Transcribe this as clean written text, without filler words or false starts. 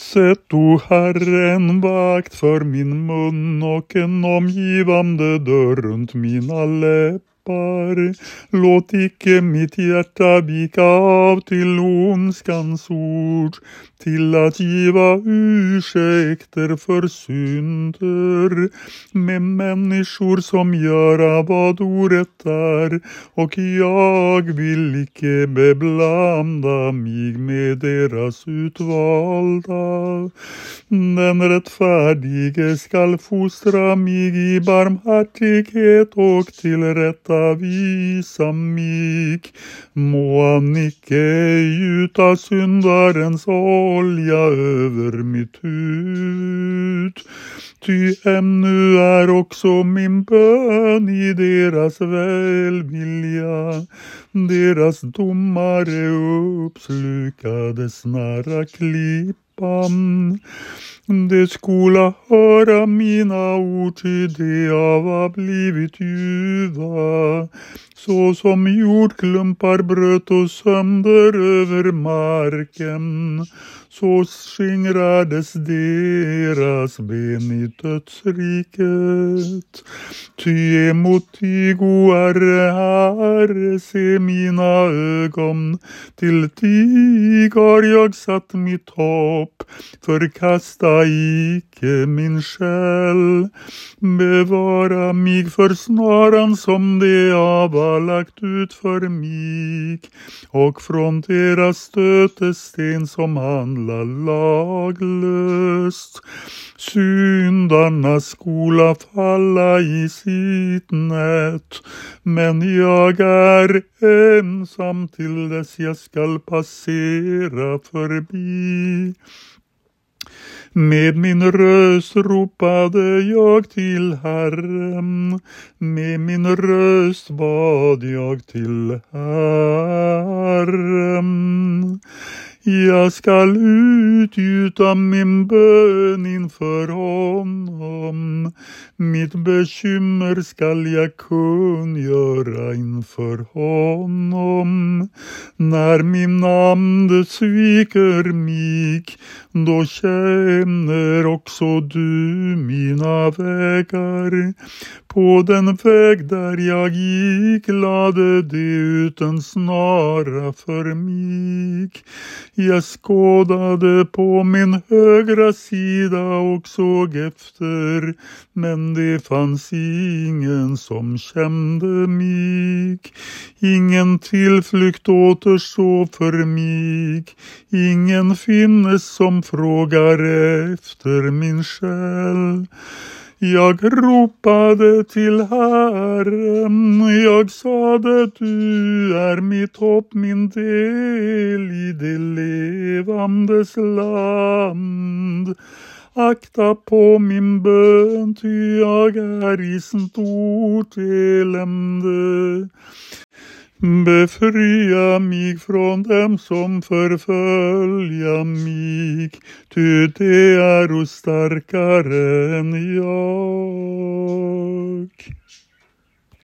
Sätt du Herren vakt för min mun och en omgivande dörr runt mina läppar. Låt icke mitt hjärta vika av till ondskans ord, till att giva ursäkter för synder med människor som göra vad orätt är, och jag vill icke beblanda mig med deras utvalda. Den rättfärdige skall fostra mig i barmhärtighet och till rätta visa mig. Må han icke gjuta syndarens olja över mitt huvud. Ty ännu är också min bön i deras välvilja. Deras domare uppslukades nära klippan. Det skola höra mina ord, ty de har blivit ljuva. Så som jordklumpar bröt och sönder över marken, så skingrades deras ben i dödsriket. Ty emot dig, o Herre, se mina ögon, till dig har jag satt mitt hopp, förkasta icke min själ. Bevara mig för snaran som de har lagt ut för mig, och från deras stötesten som handlar laglöst. Syndarna skola falla i sitt nät, men jag är ensam till dess jag skall passera förbi. Med min röst ropade jag till Herren, med min röst bad jag till Herren. Jag skall utgjuta min bön inför honom, mitt bekymmer skall jag kungöra inför honom. När min ande sviker mig, då känner också du mina vägar. På den väg där jag gick lade det ut en snara för mig. Jag skådade på min högra sida och såg efter, men det fanns ingen som kände mig. Ingen tillflykt återså för mig, ingen finnes som frågar efter min själ. Jag ropade till Herren, jag sade du är mitt hopp, min del i det levandes land. Akta på min bön, ty jag är i stort elände. Befria mig från dem som förfölja mig, ty det är starkare än jag.